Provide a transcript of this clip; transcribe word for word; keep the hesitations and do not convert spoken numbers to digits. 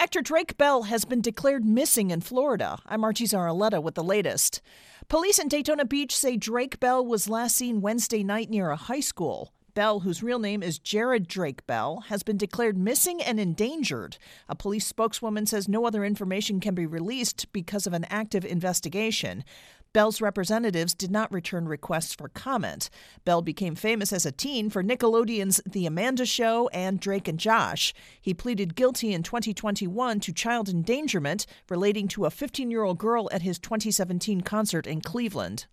Actor Drake Bell has been declared missing in Florida. I'm Archie Zaraletta with the latest. Police in Daytona Beach say Drake Bell was last seen Wednesday night near a high school. Bell, whose real name is Jared Drake Bell, has been declared missing and endangered. A police spokeswoman says no other information can be released because of an active investigation. Bell's representatives did not return requests for comment. Bell became famous as a teen for Nickelodeon's The Amanda Show and Drake and Josh. He pleaded guilty in twenty twenty-one to child endangerment relating to a fifteen-year-old girl at his twenty seventeen concert in Cleveland.